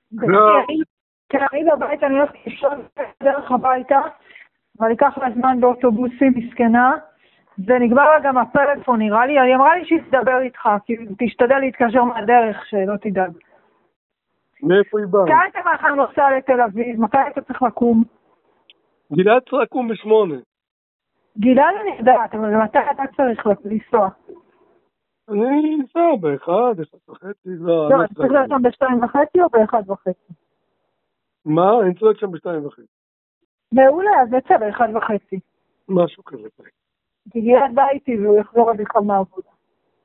לא. כשאני בבית אני הולכת לישון דרך הביתה, אבל ייקח לה זמן באוטובוסים, מסכנה, ונגמר לה גם הפלאפון נראה לי, היא אמרה לי שהיא תדבר איתך, כי תשתדל להתקשר מהדרך, שלא תדאג. מאיפה היא באה? מתי אתה מחר נוסע לתל אביב? מתי אתה צריך לקום? גלעד צריך לקום ב8. גלעד אני יודעת, אבל מתי אתה צריך לנסוע? אני ניסע ב1, 1:30, לא, אני צריך להיות שם ב2:30 או ב1:30? מה? אני צריך שם ב2:30. מעולה, אז נצא ב1:30. משהו כזה. כי גלעד בא איתי והוא יחזור עד בכלל מהעבודה.